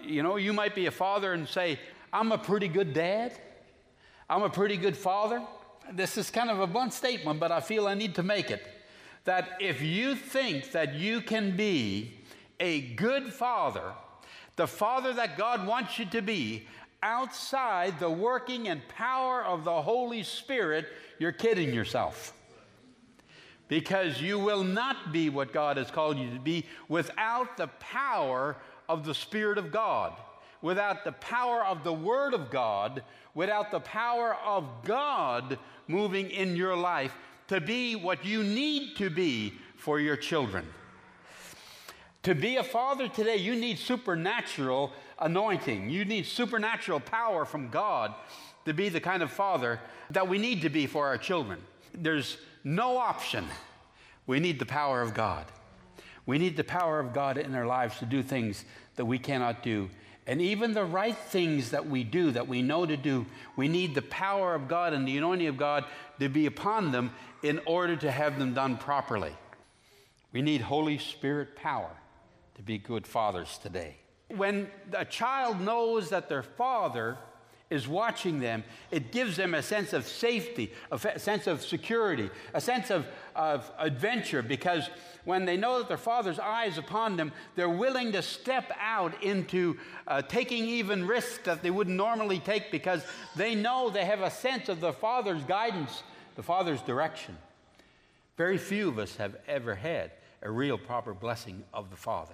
You might be a father and say, I'm a pretty good dad. I'm a pretty good father. This is kind of a blunt statement, but I feel I need to make it. That if you think that you can be a good father, the father that God wants you to be, outside the working and power of the Holy Spirit, you're kidding yourself. Because you will not be what God has called you to be without the power of the Spirit of God, without the power of the Word of God, without the power of God moving in your life to be what you need to be for your children. To be a father today, you need supernatural anointing. You need supernatural power from God to be the kind of father that we need to be for our children. There's no option. We need the power of God. We need the power of God in our lives to do things that we cannot do. And even the right things that we do, that we know to do, we need the power of God and the anointing of God to be upon them in order to have them done properly. We need Holy Spirit power to be good fathers today. When a child knows that their father is watching them, it gives them a sense of safety, a sense of security, a sense of adventure, because when they know that their father's eye is upon them, they're willing to step out into taking even risks that they wouldn't normally take, because they know they have a sense of the father's guidance, the father's direction. Very few of us have ever had a real proper blessing of the Father.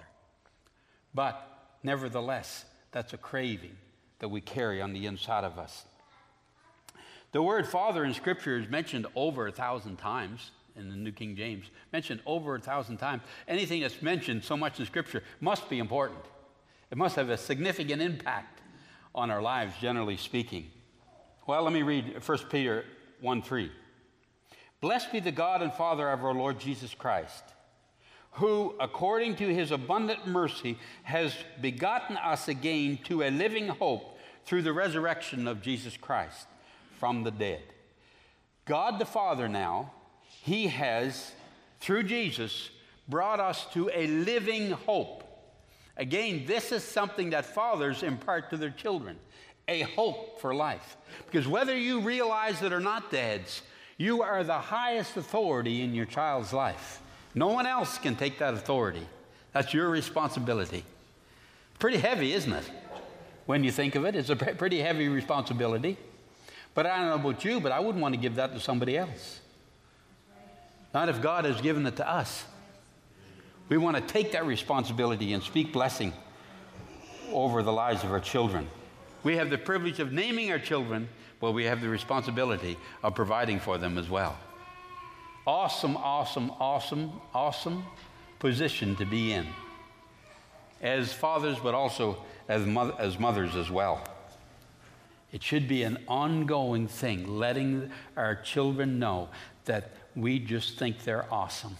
But nevertheless, that's a craving that we carry on the inside of us. The word father in Scripture is mentioned over 1,000 times in the New King James. Mentioned over 1,000 times. Anything that's mentioned so much in Scripture must be important. It must have a significant impact on our lives, generally speaking. Well, let me read 1 Peter 1:3. Blessed be the God and Father of our Lord Jesus Christ, who, according to his abundant mercy, has begotten us again to a living hope through the resurrection of Jesus Christ from the dead. God the Father now, he has, through Jesus, brought us to a living hope. Again, this is something that fathers impart to their children, a hope for life. Because whether you realize it or not, dads, you are the highest authority in your child's life. No one else can take that authority. That's your responsibility. Pretty heavy, isn't it? When you think of it, it's a pretty heavy responsibility. But I don't know about you, but I wouldn't want to give that to somebody else. Not if God has given it to us. We want to take that responsibility and speak blessing over the lives of our children. We have the privilege of naming our children, but we have the responsibility of providing for them as well. Awesome, awesome, awesome, awesome position to be in. As fathers, but also as mothers as well. It should be an ongoing thing, letting our children know that we just think they're awesome.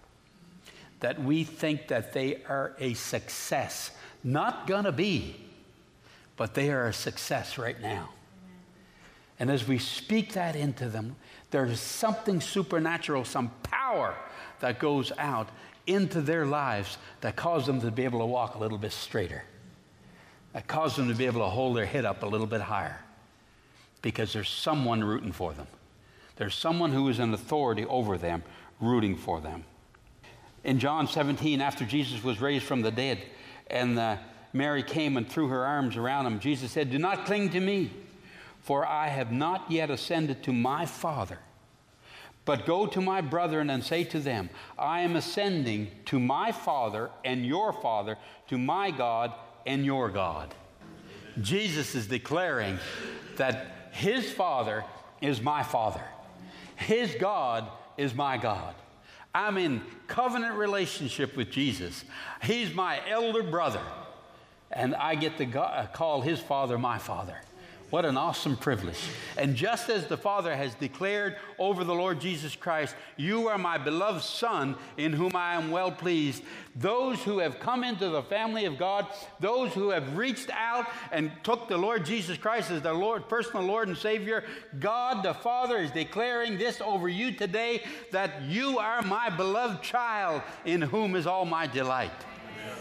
That we think that they are a success. Not gonna be, but they are a success right now. And as we speak that into them, there's something supernatural, some power that goes out into their lives that causes them to be able to walk a little bit straighter, that causes them to be able to hold their head up a little bit higher, because there's someone rooting for them. There's someone who is in authority over them, rooting for them. In John 17, after Jesus was raised from the dead, and Mary came and threw her arms around him, Jesus said, "Do not cling to me, for I have not yet ascended to my Father. But go to my brethren and say to them, I am ascending to my Father and your Father, to my God and your God." Jesus is declaring that his Father is my Father. His God is my God. I'm in covenant relationship with Jesus. He's my elder brother, and I get to call his Father my Father. What an awesome privilege. And just as the Father has declared over the Lord Jesus Christ, "You are my beloved Son, in whom I am well pleased," those who have come into the family of God, those who have reached out and took the Lord Jesus Christ as their Lord, personal Lord and Savior, God the Father is declaring this over you today, that you are my beloved child, in whom is all my delight. Amen.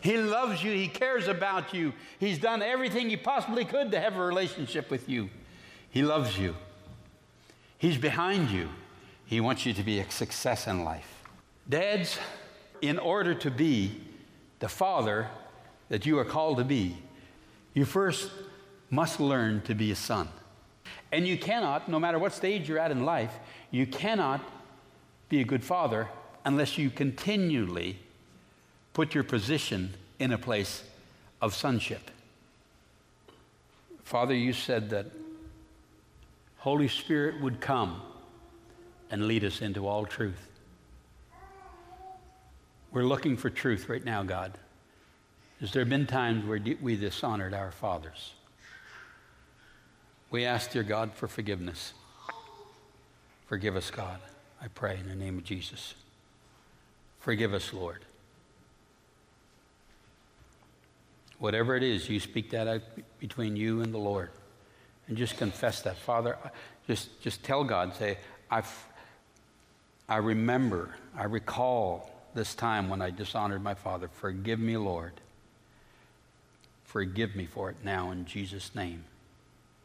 He loves you. He cares about you. He's done everything he possibly could to have a relationship with you. He loves you. He's behind you. He wants you to be a success in life. Dads, in order to be the father that you are called to be, you first must learn to be a son. And you cannot, no matter what stage you're at in life, you cannot be a good father unless you continually put your position in a place of sonship. Father, you said that Holy Spirit would come and lead us into all truth. We're looking for truth right now, God. Has there been times where we dishonored our fathers? We ask, dear God, for forgiveness. Forgive us, God, I pray in the name of Jesus. Forgive us, Lord. Whatever it is, you speak that out between you and the Lord. And just confess that. Father, just tell God, say, I remember, I recall this time when I dishonored my father. Forgive me, Lord. Forgive me for it now in Jesus' name.